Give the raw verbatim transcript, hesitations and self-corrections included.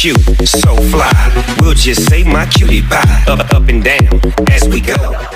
cute, so fly. We'll just say my cutie pie. Up, up and down as we go.